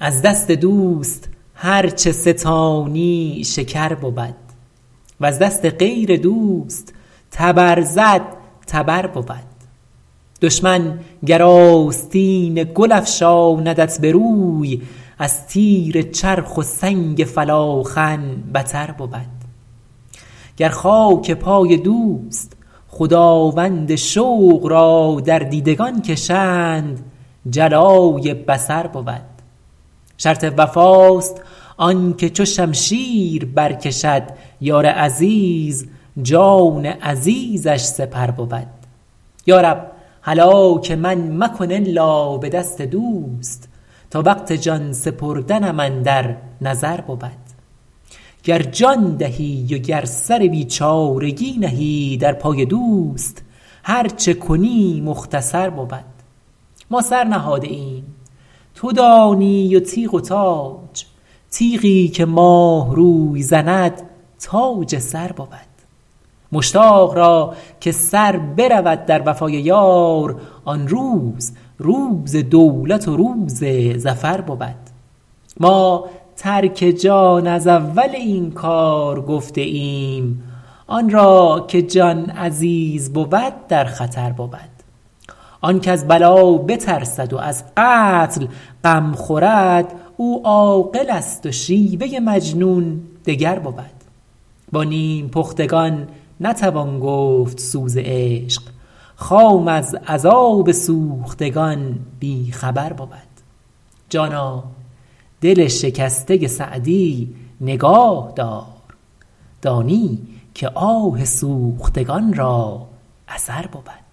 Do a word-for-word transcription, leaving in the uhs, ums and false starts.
از دست دوست هر چه ستانی شکر بود و از دست غیر دوست تبر زد تبر بود. دشمن گر آستین گل افشاندت به روی، از تیر چرخ و سنگ فلاخن بتر بود. گر خاک پای دوست خداوند شوق را در دیدگان کشند، جلای بصر بود. شرط وفاست آن که چو شمشیر برکشد یار عزیز، جان عزیزش سپر بود. یا رب هلاک من مکن الا به دست دوست، تا وقت جان سپردنم اندر نظر بود. گر جان دهی و گر سر بیچارگی نهی در پای دوست، هر چه کنی مختصر بود. ما سر نهاده ایم تو دانی و تیغ و تاج، تیغی که ماه روی زند تاج سر بود. مشتاق را که سر برود در وفای یار، آن روز روز دولت و روز ظفر بود. ما ترک جان از اول این کار گفته ایم، آن را که جان عزیز بود در خطر بود. آن که از بلا بترسد و از قتل غم خورد، او عاقل است و شیوه مجنون دگر بود. با نیم پختگان نتوان گفت سوز عشق، خام از عذاب سوختگان بی خبر بود. جانا دل شکسته سعدی نگاه دار، دانی که آه سوختگان را اثر بود.